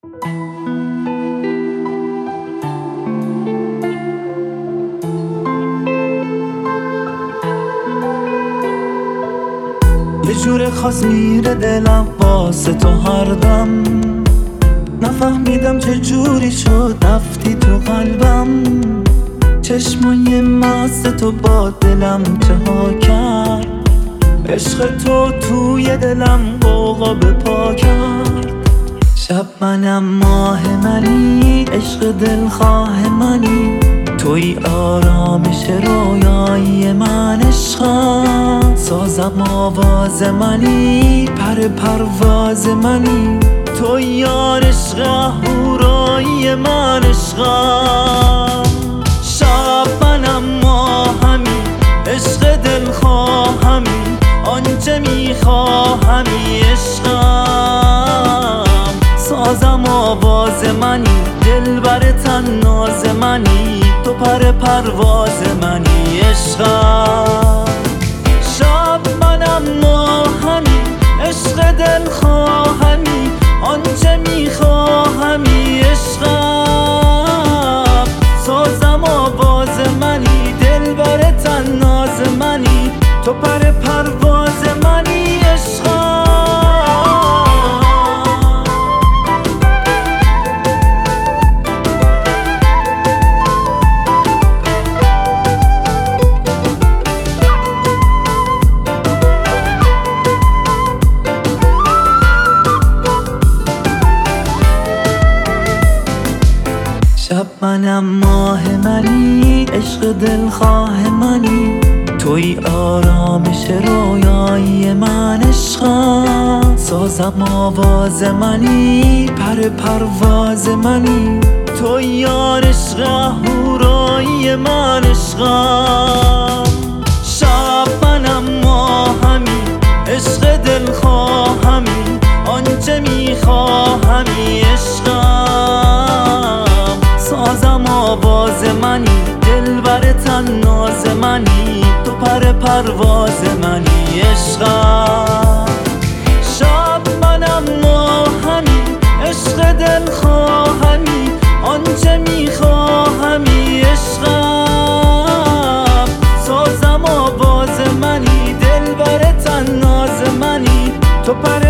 یه جور خاص میره دلم واسه تو هر دم، نفهمیدم چه جوری شد رفتی تو قلبم. چشمای مست تو با دلم چه ها کرد، عشق تو توی دلم غوغا به پا کرد. شب منم ماه منی، عشق دلخواه منی، توی آرامش رویایی من عشقم. سازم آواز منی، پر پرواز منی، توی یار عشق هورایی من عشقم. شب منم ماهمی، عشق دلخواهمی، آنچه میخواهمی عشقم. سازم آواز منی، دلبر طناز منی، تو پر پرواز منی عشقم. شب منم ماهمی، عشق دلخواهمی، آنچه میخواهمی عشقم. سازم آواز منی، دلبر طناز منی، تو پر پرواز منی عشقم. شب منم ماه منی، عشق دلخواه منی، توی آرامش رویایی من عشقم. سازم آواز منی، پر پرواز منی، توی یار عشق هورایی من عشقم. شب منم ماهمی، عشق دلخواهمی، آنچه میخواهمی عشقم. سازم آواز منی، دلبر طناز منی، تو پر پرواز منی عشقم. شب منم ماهمی، عشق دلخواهمی، آنچه میخواهمی عشقم. سازم آواز منی، دلبر طناز منی، تو پر